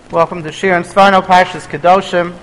Welcome to Shir and Sfarno Parshas Kedoshim.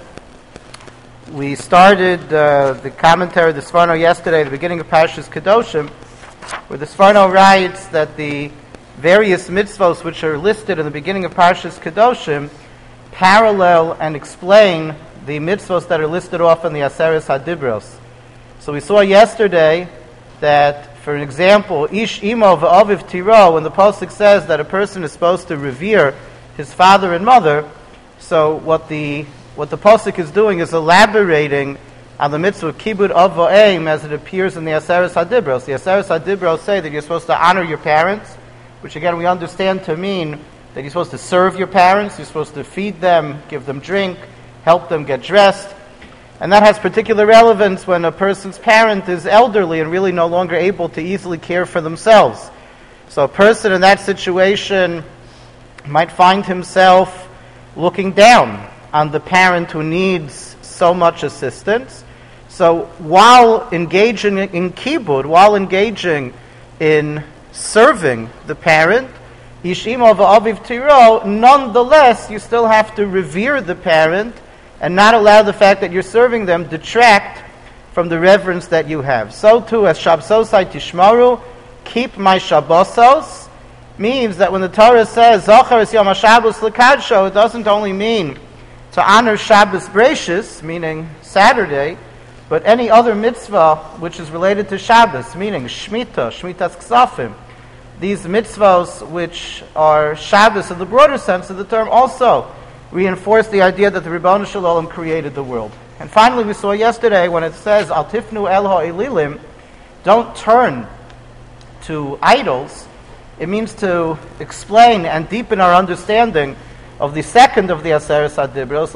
We started the commentary of the Sfarno yesterday at the beginning of Parshas Kedoshim, where the Sfarno writes that the various mitzvos which are listed in the beginning of Parshas Kedoshim parallel and explain the mitzvos that are listed off in the Aseres HaDibros. So we saw yesterday that, for example, Ish Imo v'Aviv Tiro, when the Pasuk says that a person is supposed to revere his father and mother, so what the Pasuk is doing is elaborating on the mitzvah of Kibud Av V'Eim as it appears in the Aseres HaDibros. The Aseres HaDibros say that you're supposed to honor your parents, which again we understand to mean that you're supposed to serve your parents, you're supposed to feed them, give them drink, help them get dressed. And that has particular relevance when a person's parent is elderly and really no longer able to easily care for themselves. So a person in that situation might find himself looking down on the parent who needs so much assistance. So while engaging in kibud, while engaging in serving the parent, Yishimo v'Aviv Tiro, nonetheless you still have to revere the parent and not allow the fact that you're serving them detract from the reverence that you have. So too, as Shabsosai Tishmaru, keep my Shabbosos, means that when the Torah says Zochar es Yom HaShabbos L'Kadsho, it doesn't only mean to honor Shabbos Breishis, meaning Saturday, but any other mitzvah which is related to Shabbos, meaning Shmitas Ksafim. These mitzvahs which are Shabbos in the broader sense of the term also reinforce the idea that the Ribono Shel Olam created the world. And finally we saw yesterday when it says Al Tifnu El Ha'elilim, don't turn to idols. It means to explain and deepen our understanding of the second of the Aseres HaDibros,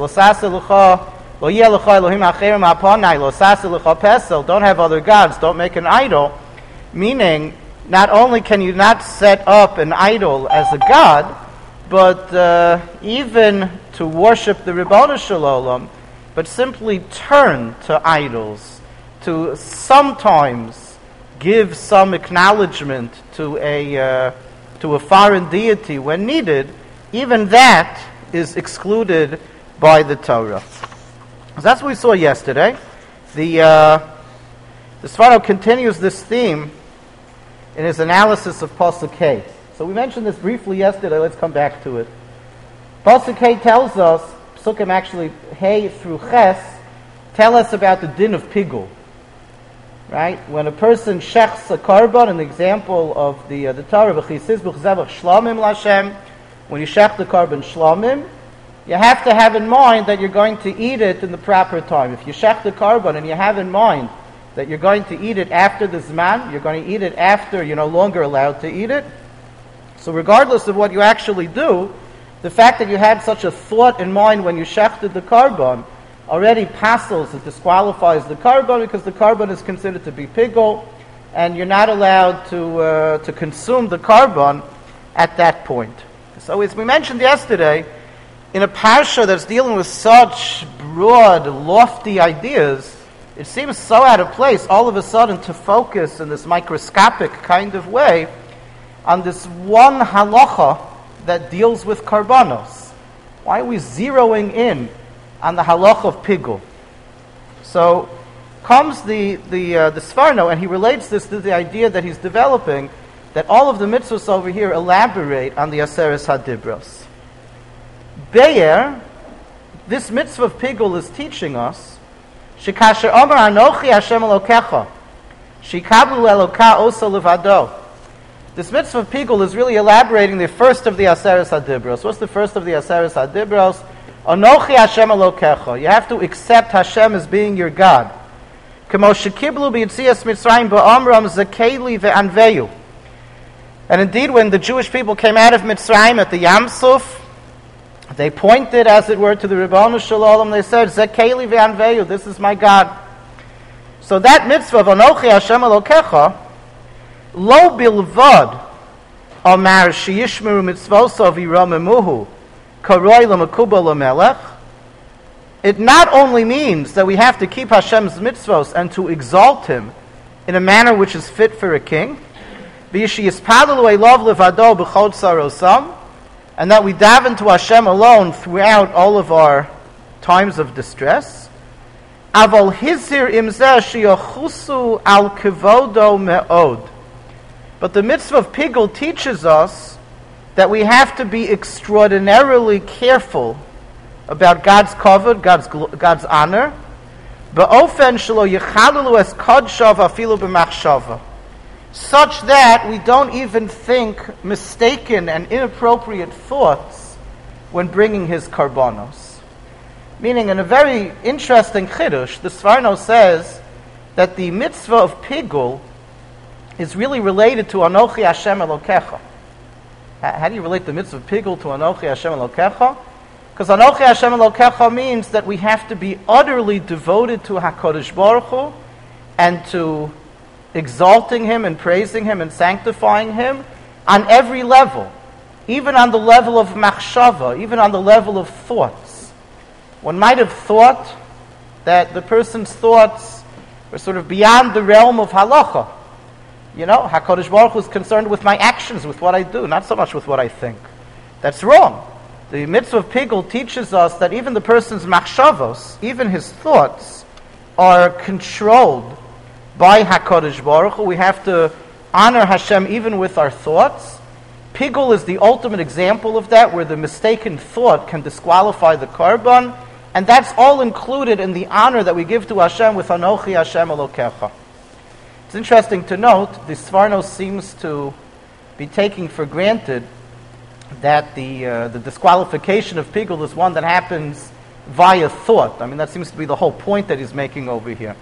don't have other gods, don't make an idol, meaning not only can you not set up an idol as a god, but even to worship the Ribono Shel Olam, but simply turn to idols, to sometimes give some acknowledgement to a foreign deity when needed, even that is excluded by the Torah. So that's what we saw yesterday. The Sfarno continues this theme in his analysis of Pasuk Hey. So we mentioned this briefly yesterday, let's come back to it. Pasuk Hey tells us, Psukim actually, Hey through Ches, tell us about the din of Pigul. Right? When a person shechs a korban, an example of the Torah, v'chisiz b'chzevach shlomim l'Hashem, when you shech the korban shlomim, you have to have in mind that you're going to eat it in the proper time. If you shech the korban and you have in mind that you're going to eat it after the zman, you're going to eat it after you're no longer allowed to eat it. So regardless of what you actually do, the fact that you had such a thought in mind when you shechted the korban already passes, it disqualifies the korban because the korban is considered to be pigul, and you're not allowed to consume the korban at that point. So as we mentioned yesterday, in a parsha that's dealing with such broad, lofty ideas, it seems so out of place all of a sudden to focus in this microscopic kind of way on this one halacha that deals with korbanos. Why are we zeroing in on the halacha of pigul? So comes the Sfarno, and he relates this to the idea that he's developing, that all of the mitzvahs over here elaborate on the Aseres HaDibros. Be'er, this mitzvah of pigul is teaching us, Shekasher Omer Anochi Hashem Elokecha, Shikablu Eloka Osa Levado. This mitzvah of pigul is really elaborating the first of the Aseres HaDibros. What's the first of the Aseres HaDibros? Anochi Hashem Elokecha. You have to accept Hashem as being your God. Kemo shekiblu b'yitzias Mitzrayim ba'amram zakeli ve'anveyu. And indeed, when the Jewish people came out of Mitzrayim at the Yam Suf, they pointed, as it were, to the Ribono Shel Olam. They said, zakeli ve'anveyu, this is my God. So that mitzvah of Anochi Hashem Elokecha, lo bilvad amar sheyishmeru mitzvosav yiramemuhu it not only means that we have to keep Hashem's mitzvos and to exalt Him in a manner which is fit for a king, and that we daven to Hashem alone throughout all of our times of distress. Aval hizir imzeh sheyachusu al kevodo me'od. But the mitzvah of Pigul teaches us that we have to be extraordinarily careful about God's kavod, God's honor, ba'ofen shelo yechalelu es kodshav afilu b'machshava, such that we don't even think mistaken and inappropriate thoughts when bringing his karbonos. Meaning, in a very interesting chiddush, the Sforno says that the mitzvah of Pigul is really related to Anochi Hashem Elokecha. How do you relate the mitzvah of Pigul to Anochi Hashem Elokecha? Because Anochi Hashem Elokecha means that we have to be utterly devoted to HaKadosh Baruch Hu and to exalting Him and praising Him and sanctifying Him on every level, even on the level of machshava, even on the level of thoughts. One might have thought that the person's thoughts were sort of beyond the realm of halacha. You know, HaKadosh Baruch Hu is concerned with my actions, with what I do, not so much with what I think. That's wrong. The mitzvah of Pigul teaches us that even the person's machshavos, even his thoughts, are controlled by HaKadosh Baruch Hu. We have to honor Hashem even with our thoughts. Pigul is the ultimate example of that, where the mistaken thought can disqualify the karban, and that's all included in the honor that we give to Hashem with Anochi Hashem Elokecha. It's interesting to note, the Sforno seems to be taking for granted that the disqualification of Pigul is one that happens via thought. I mean, that seems to be the whole point that he's making over here.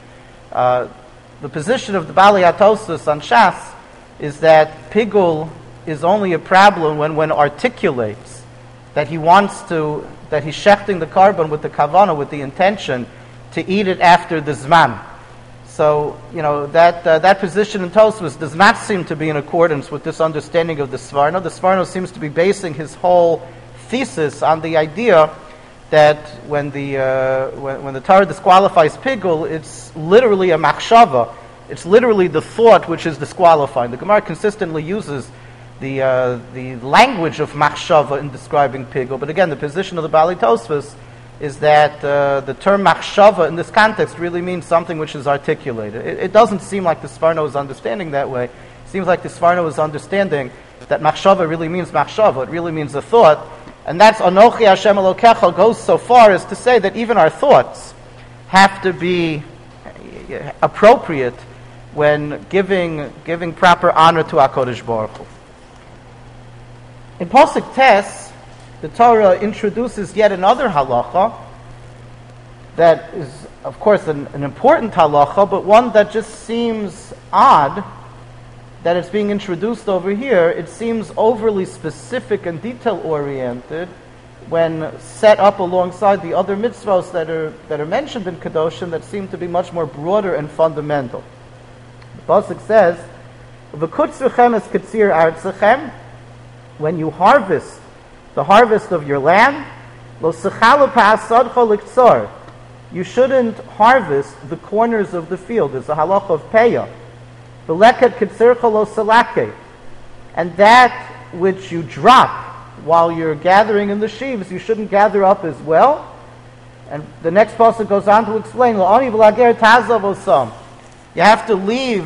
The position of the Balei HaTosfos on Shas is that Pigul is only a problem when one articulates that he wants to, that he's shechting the karban with the kavanah, with the intention to eat it after the zman. So, you know, that position in Tosfos does not seem to be in accordance with this understanding of the Sforno. The Sforno seems to be basing his whole thesis on the idea that when the Torah disqualifies Pigul, it's literally a machshava. It's literally the thought which is disqualified. The Gemara consistently uses the language of machshava in describing Pigul. But again, the position of the Balei Tosfos is that the term machshava in this context really means something which is articulated. It doesn't seem like the Sforno is understanding that way. It seems like the Sforno is understanding that machshava really means machshava. It really means a thought. And that's Anochi Hashem Elokecha goes so far as to say that even our thoughts have to be appropriate when giving proper honor to HaKadosh Baruch Hu. In Pasuk Tes, the Torah introduces yet another halacha that is, of course, an important halacha, but one that just seems odd that it's being introduced over here. It seems overly specific and detail-oriented when set up alongside the other mitzvahs that are mentioned in Kedoshim that seem to be much more broader and fundamental. The Pasuk says, "V'kutzurchem es katzir artzachem," when you harvest the harvest of your land, lo sechalu pa'asadcha liktzor, you shouldn't harvest the corners of the field. It's a halacha of peah. V'leket katzircha lo salake, and that which you drop while you're gathering in the sheaves, you shouldn't gather up as well. And the next pasuk goes on to explain, lo ani v'lager tazav osam. You have to leave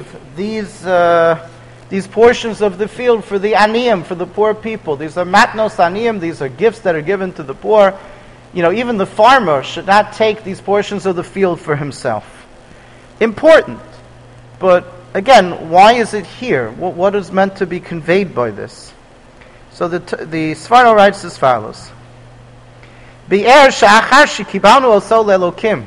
these portions of the field for the aniyim, for the poor people. These are matnos aniyim, these are gifts that are given to the poor. You know, even the farmer should not take these portions of the field for himself. Important. But again, why is it here? What is meant to be conveyed by this? So the Sforno writes as follows. Be'er sha'achar shekibanu oso le'elokim.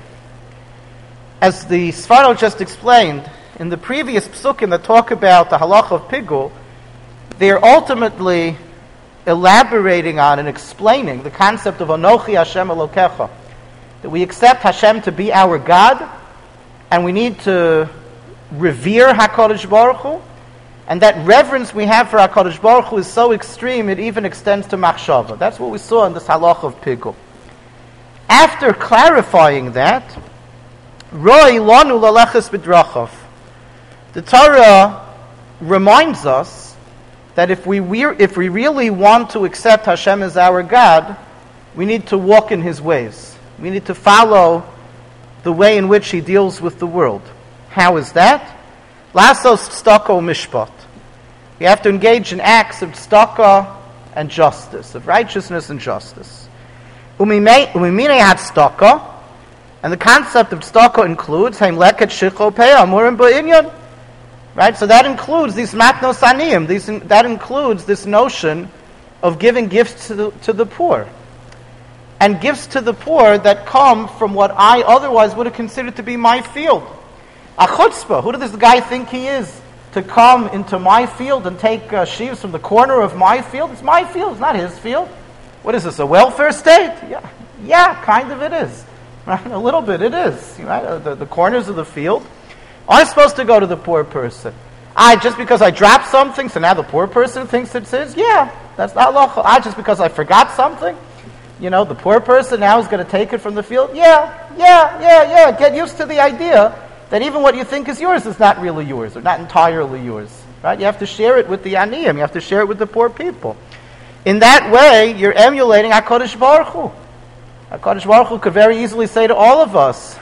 As the Sforno just explained, in the previous psukim that talk about the halacha of Pigul, they are ultimately elaborating on and explaining the concept of Anochi Hashem Elokecha. That we accept Hashem to be our God, and we need to revere HaKadosh Baruch Hu, and that reverence we have for HaKadosh Baruch Hu is so extreme it even extends to machshava. That's what we saw in this halacha of Pigul. After clarifying that, Roi lanu laleches b'drachav, the Torah reminds us that if we really want to accept Hashem as our God, we need to walk in His ways. We need to follow the way in which He deals with the world. How is that? Lasos tzedakah mishpat. You have to engage in acts of tzedakah and justice, of righteousness and justice. Umimine tzedakah, and the concept of tzedakah includes haim leket shicho pei amurim ba'inyan. Right, so that includes these matnos aniyim. That includes this notion of giving gifts to the poor, and gifts to the poor that come from what I otherwise would have considered to be my field. A chutzpah. Who does this guy think he is to come into my field and take sheaves from the corner of my field? It's my field. It's not his field. What is this? A welfare state? Yeah, kind of it is. Right? A little bit it is. Right? The corners of the field. I'm supposed to go to the poor person. Just because I dropped something, so now the poor person thinks it's his? Yeah, that's not lawful. Just because I forgot something, the poor person now is going to take it from the field? Yeah. Get used to the idea that even what you think is yours is not really yours, or not entirely yours. Right? You have to share it with the aniyim. You have to share it with the poor people. In that way, you're emulating HaKadosh Baruch Hu. HaKadosh Baruch Hu could very easily say to all of us,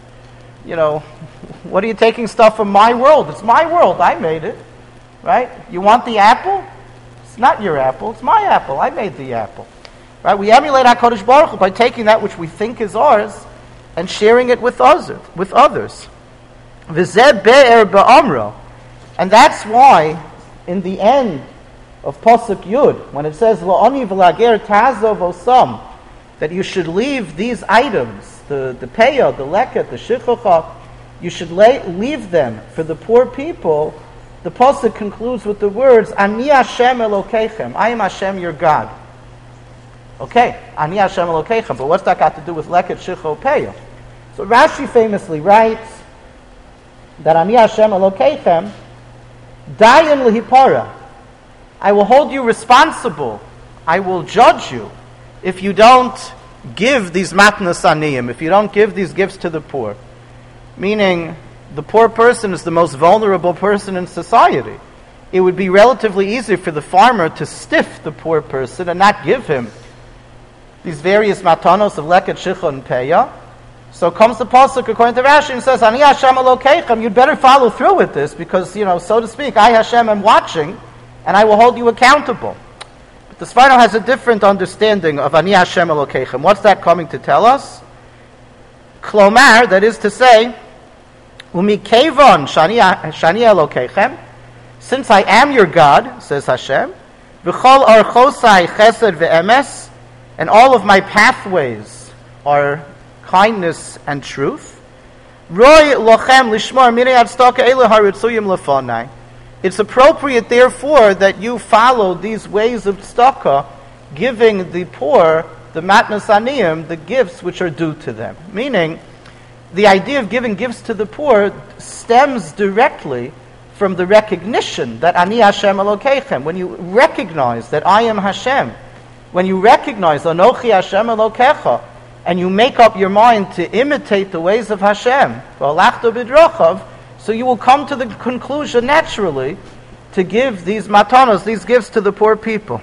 what are you taking stuff from my world? It's my world. I made it. Right? You want the apple? It's not your apple. It's my apple. I made the apple. Right? We emulate HaKadosh Baruch Hu by taking that which we think is ours and sharing it with others. V'zeh be'er ba'amro. And that's why, in the end of Pasuk Yud, when it says, La'oni v'lager tazov osam, that you should leave these items, the peah, the leket, the shichocha, you should leave them for the poor people. The pasuk concludes with the words, Ani Hashem Elokeichem, I am Hashem your God. Okay, Ani Hashem Elokeichem, but what's that got to do with leket, shicho, peah? So Rashi famously writes that Ani Hashem Elokeichem, dayan lehipara, I will hold you responsible, I will judge you, if you don't give these matnas aniyim, if you don't give these gifts to the poor. Meaning, the poor person is the most vulnerable person in society. It would be relatively easy for the farmer to stiff the poor person and not give him these various matanos of leket, shicha, and peya. So comes the pasuk according to Rashi and says, Ani Hashem Elokeichem, you'd better follow through with this because, so to speak, I Hashem am watching and I will hold you accountable. But the Sforno has a different understanding of Ani Hashem Elokeichem. What's that coming to tell us? Klomar, that is to say, Umikevon shani Elokeichem, since I am your God, says Hashem, v'chol archosai chesed ve'emes, and all of my pathways are kindness and truth. Roi lochem lishmar mirei tzedakah ele haritzuyim lefonai. It's appropriate, therefore, that you follow these ways of tzedakah, giving the poor, the matnas aniyim, the gifts which are due to them. Meaning, the idea of giving gifts to the poor stems directly from the recognition that Ani Hashem Elokeichem. When you recognize that I am Hashem, when you recognize Anochi Hashem Elokecha, and you make up your mind to imitate the ways of Hashem, so you will come to the conclusion naturally to give these matanos, these gifts to the poor people.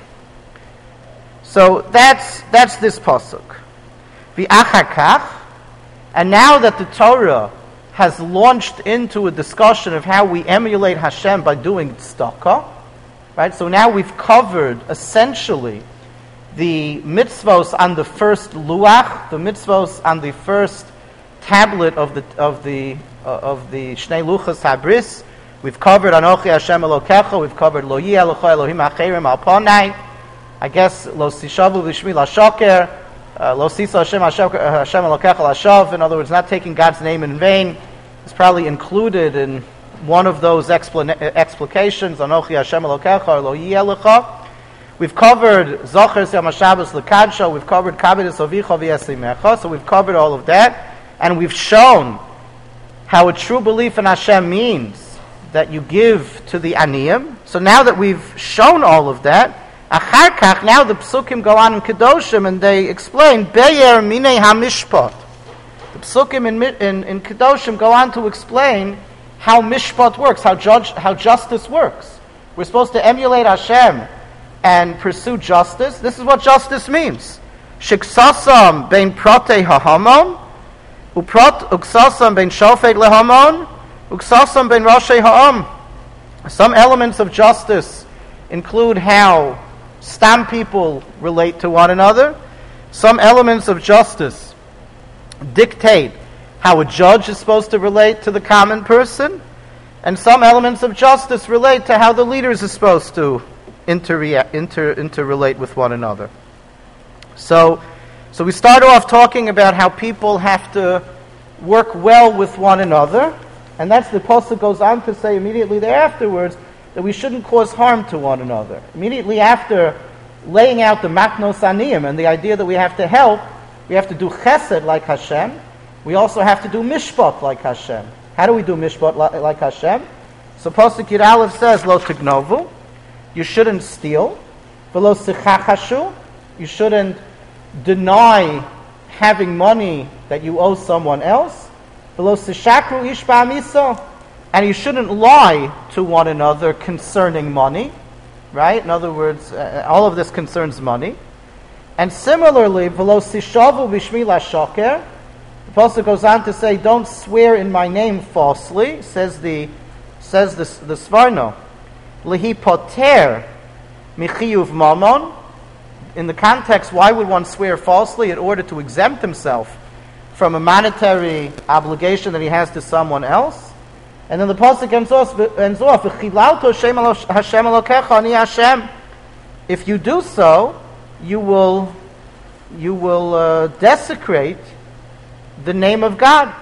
So that's this pasuk. V'achakach. And now that the Torah has launched into a discussion of how we emulate Hashem by doing tzedakah, right? So now we've covered essentially the mitzvos on the first luach, the mitzvos on the first tablet of the Shnei Luchas Habris. We've covered Anochi Hashem Elokecha. We've covered Lo Yeh Elocha Elohim Acherim Al Panai. I guess Lo Sishavu V'Shmi LaShoker. Lo Sisa Hashem Elokecha Lashav. In other words, not taking God's name in vain. It's probably included in one of those explications. Anochi Hashem Elokecha or Lo Yeh Elocha. We've covered Zocher Yom HaShabbos L'Kadsho. We've covered Kabedus Avicha V'Yesimecha. So we've covered all of that, and we've shown how a true belief in Hashem means that you give to the aniyim. So now that we've shown all of that, Achar Kach, now the Psukim go on in Kedoshim and they explain Be'er Minei HaMishpat. The Psukim in Kedoshim go on to explain how Mishpat works, how justice works. We're supposed to emulate Hashem and pursue justice. This is what justice means. Shiksasam bein prote hahamon, uksasam bein shofet lehamon, uksasam bein roshei ha'am. Some elements of justice include how stam people relate to one another. Some elements of justice dictate how a judge is supposed to relate to the common person. And some elements of justice relate to how the leaders are supposed to interrelate with one another. So we start off talking about how people have to work well with one another. And that's the pasuk goes on to say immediately thereafterwards that we shouldn't cause harm to one another. Immediately after laying out the matnos aniyim and the idea that we have to help, we have to do chesed like Hashem. We also have to do mishpat like Hashem. How do we do mishpat like Hashem? So pasuk Yud Aleph says, Lo tignovu, you shouldn't steal. V'lo sichachashu, you shouldn't deny having money that you owe someone else. V'lo sishakru ish ba'amisa, and you shouldn't lie to one another concerning money. Right? In other words, all of this concerns money. And similarly, v'lo sishavu b'shmi lashoker, the pasuk goes on to say, don't swear in my name falsely, says the Svarno. Lihi poter michiyuv mamon. In the context, why would one swear falsely? In order to exempt himself from a monetary obligation that he has to someone else. And then the pasuk ends off, "V'chilalto Hashem Elokecha ani Hashem." If you do so, you will desecrate the name of God.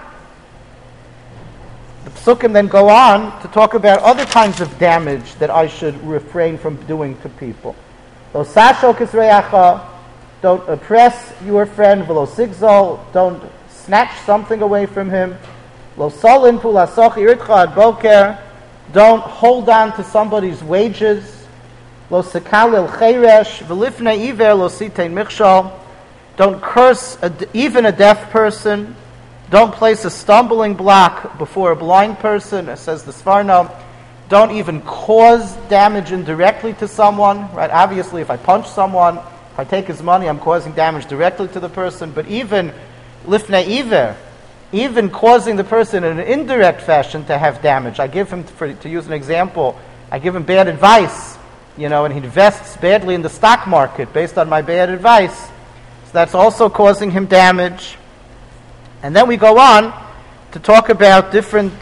The psukim then go on to talk about other kinds of damage that I should refrain from doing to people. Lo sashol kisreyacha, don't oppress your friend. V'lo sigzol, don't snatch something away from him. Lo solin pulasoch iritcha ad boker, don't hold on to somebody's wages. Lo sekalil cheresh, v'lifnei iver lo sitein michshol, don't curse even a deaf person. Don't place a stumbling block before a blind person, it says the Svarno. Don't even cause damage indirectly to someone. Right? Obviously, if I punch someone, if I take his money, I'm causing damage directly to the person. But even lifnei iver, even causing the person in an indirect fashion to have damage. I give him, to use an example, I give him bad advice, and he invests badly in the stock market based on my bad advice. So that's also causing him damage. And then we go on to talk about different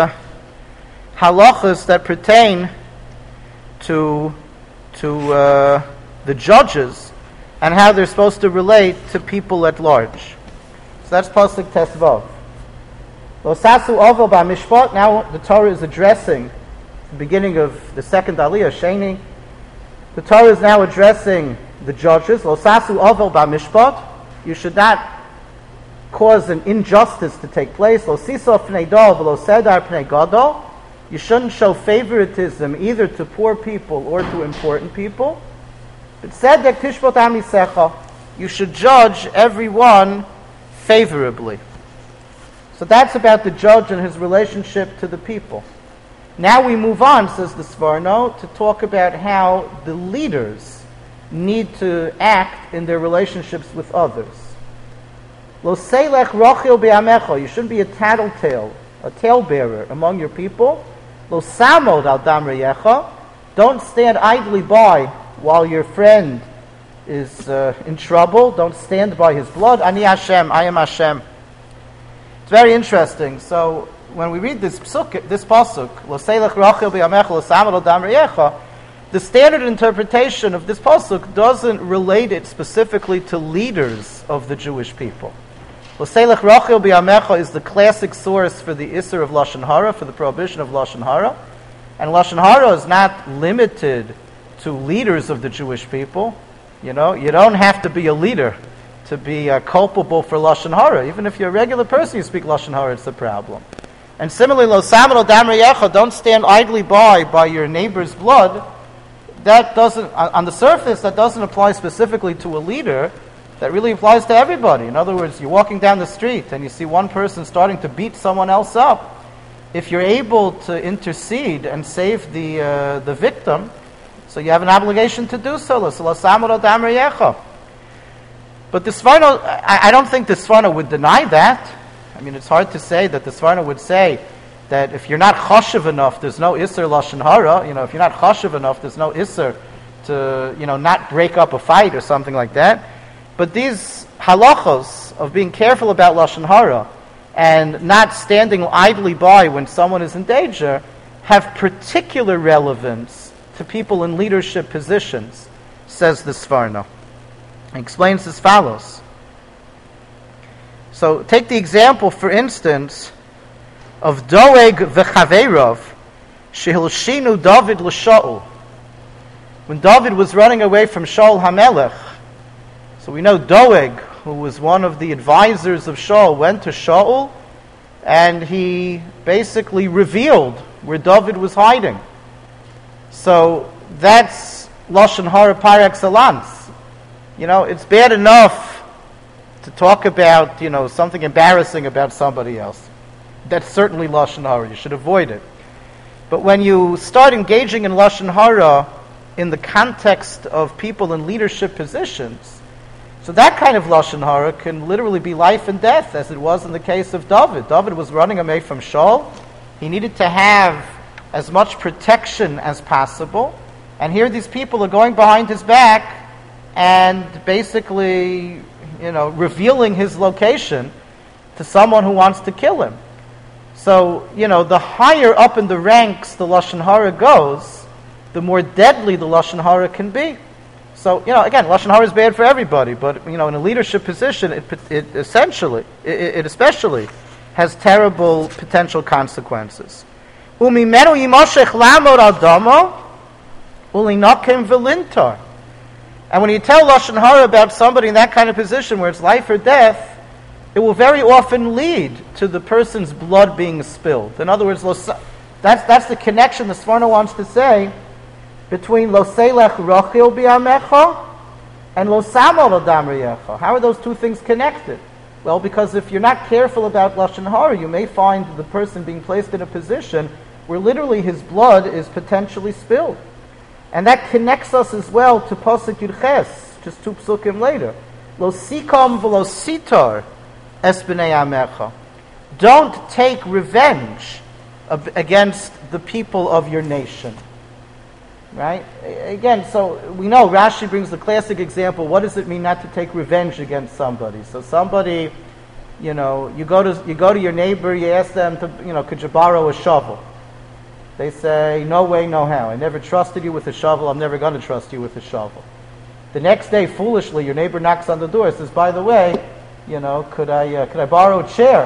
halachas that pertain to the judges and how they're supposed to relate to people at large. So that's pasuk Tesvav. Lo sasu ovel ba'mishpat. Now the Torah is addressing the beginning of the second Aliyah, Sheni. The Torah is now addressing the judges. Lo sasu ovel ba'mishpat. You should not cause an injustice to take place. Lo siso pnei dol v'lo sedar pnei gadol. You shouldn't show favoritism either to poor people or to important people. But tzedek tishbot am yisecha. You should judge everyone favorably. So that's about the judge and his relationship to the people. Now we move on, says the Svarno, to talk about how the leaders need to act in their relationships with others. Lo seilech rochil be'amecha. You shouldn't be a tattletale, a talebearer among your people. Lo samod al dam reyecha. Don't stand idly by while your friend is in trouble. Don't stand by his blood. Ani Hashem, I am Hashem. It's very interesting. So when we read this pasuk, Lo seilech rochil be'amecha, lo samod al dam reyecha, the standard interpretation of this pasuk doesn't relate it specifically to leaders of the Jewish people. L'seilech rachil b'yamecha is the classic source for the Isser of Lashon Hara, for the prohibition of Lashon Hara. And Lashon Hara is not limited to leaders of the Jewish people. You don't have to be a leader to be culpable for Lashon Hara. Even if you're a regular person, you speak Lashon Hara, it's a problem. And similarly, Lo samad al dam reyecha, don't stand idly by your neighbor's blood. That doesn't, on the surface, that doesn't apply specifically to a leader. That really applies to everybody. In other words, you're walking down the street and you see one person starting to beat someone else up. if you're able to intercede and save the victim, so you have an obligation to do so. But the Sforno, I don't think the Sforno would deny that. I mean, it's hard to say that the Sforno would say that if you're not choshev enough, there's no Isser Lashon Hara. If you're not choshev enough, there's no Isser to, not break up a fight or something like that. But these halachos of being careful about Lashon Hara and not standing idly by when someone is in danger have particular relevance to people in leadership positions, says the Sforno. He explains as follows. So take the example, for instance, of Doeg v'chaveirov shehilshinu David l'Shaul. When David was running away from Shaul HaMelech, so we know Doeg, who was one of the advisors of Shaul, went to Shaul and he basically revealed where David was hiding. So that's Lashon Hara par excellence. It's bad enough to talk about, something embarrassing about somebody else. That's certainly Lashon Hara. You should avoid it. But when you start engaging in Lashon Hara in the context of people in leadership positions, so that kind of Lashon Hara can literally be life and death, as it was in the case of David. David was running away from Shaul. He needed to have as much protection as possible. And here these people are going behind his back and basically, revealing his location to someone who wants to kill him. So, the higher up in the ranks the Lashon Hara goes, the more deadly the Lashon Hara can be. So, again, Lashon Hara is bad for everybody, but, in a leadership position, it especially has terrible potential consequences. Umimenu yimoshech lamod adamo ulinokim v'lintar. And when you tell Lashon Hara about somebody in that kind of position where it's life or death, it will very often lead to the person's blood being spilled. In other words, that's the connection the Sforno wants to say between lo selech rochil bi'amecha and lo samol adam riyecha. How are those two things connected? Well, because if you're not careful about Lashon Hara, you may find the person being placed in a position where literally his blood is potentially spilled. And that connects us as well to Pasuk Yud Ches, just two psukim later. Lo sikom v'lo sitar es b'nei amecha. Don't take revenge against the people of your nation. Right? Again, so we know Rashi brings the classic example. What does it mean not to take revenge against somebody? So somebody, you go to your neighbor, you ask them to, could you borrow a shovel? They say, no way, no how. I never trusted you with a shovel. I'm never going to trust you with a shovel. The next day, foolishly, your neighbor knocks on the door and says, by the way, could I borrow a chair?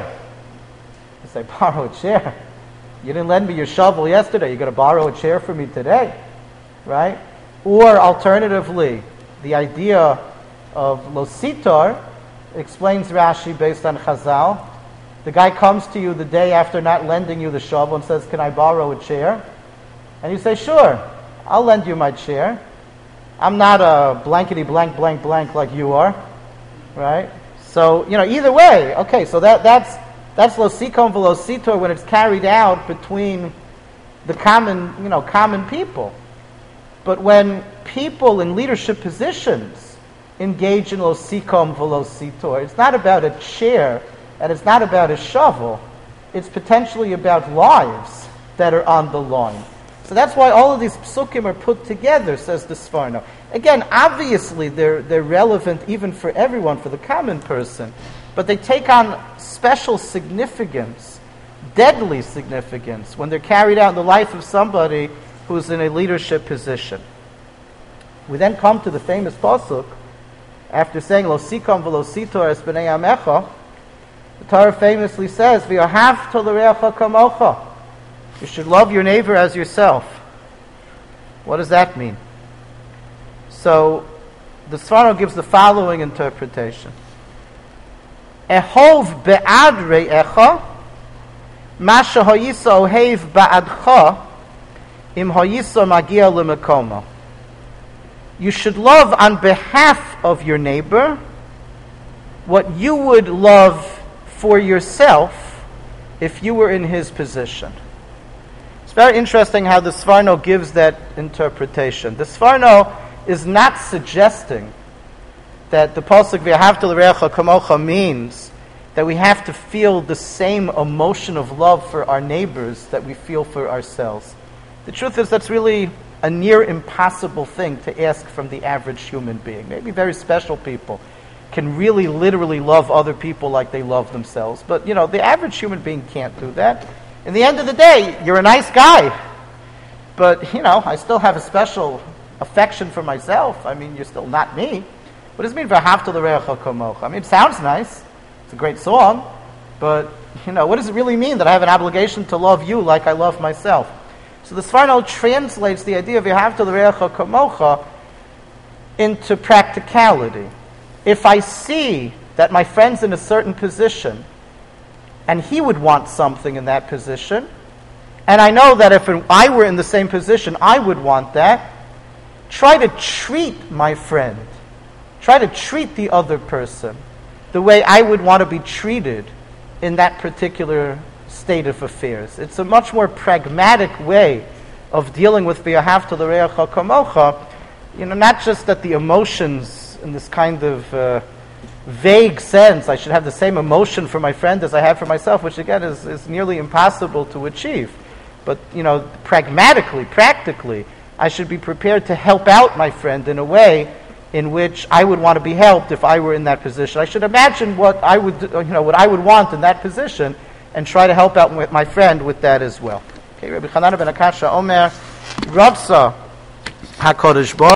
You say, borrow a chair? You didn't lend me your shovel yesterday. You're going to borrow a chair for me today? Right? Or alternatively, the idea of lositar explains Rashi based on Chazal. The guy comes to you the day after not lending you the shovel and says, can I borrow a chair? And you say, sure, I'll lend you my chair. I'm not a blankety blank blank blank like you are. Right? So, either way, okay, so that's losikom velositor when it's carried out between the common people. But when people in leadership positions engage in losikom velositor, it's not about a chair and it's not about a shovel. It's potentially about lives that are on the line. So that's why all of these psukim are put together, says the Sforno. Again, obviously they're relevant even for everyone, for the common person, but they take on special significance, deadly significance, when they're carried out in the life of somebody who's in a leadership position. We then come to the famous pasuk, after saying, Lo sikom v'lo sitor es b'nei amecha, the Torah famously says, V'ahavta l'reacha kamocha. You should love your neighbor as yourself. What does that mean? So, the Sforno gives the following interpretation. Ehov be'ad re'echa, ma shehoyisa ohev ba'adcha, im hoyisa magia l'mekomo. You should love on behalf of your neighbor what you would love for yourself if you were in his position. It's very interesting how the Sforno gives that interpretation. The Sforno is not suggesting that the pasuk V'ahavta l'reacha kamocha means that we have to feel the same emotion of love for our neighbors that we feel for ourselves. The truth is that's really a near impossible thing to ask from the average human being. Maybe very special people can really literally love other people like they love themselves. But, the average human being can't do that. In the end of the day, you're a nice guy. But, I still have a special affection for myself. I mean, you're still not me. What does it mean, V'ahavta l'reacha kamocha? I mean, it sounds nice. It's a great song. But, what does it really mean that I have an obligation to love you like I love myself? So the Sforno translates the idea of V'ahavta l'reacha kamocha into practicality. If I see that my friend's in a certain position, and he would want something in that position, and I know that if I were in the same position, I would want that, try to treat my friend, try to treat the other person the way I would want to be treated in that particular state of affairs. It's a much more pragmatic way of dealing with V'ahavta l'reacha kamocha, not just that the emotions in this kind of vague sense, I should have the same emotion for my friend as I have for myself, which again is nearly impossible to achieve. But, pragmatically, practically, I should be prepared to help out my friend in a way in which I would want to be helped if I were in that position. I should imagine what I would, what I would want in that position, and try to help out with my friend with that as well. Okay, Rabbi Chananah ben Akasha Omer, Ratza HaKadosh Baruch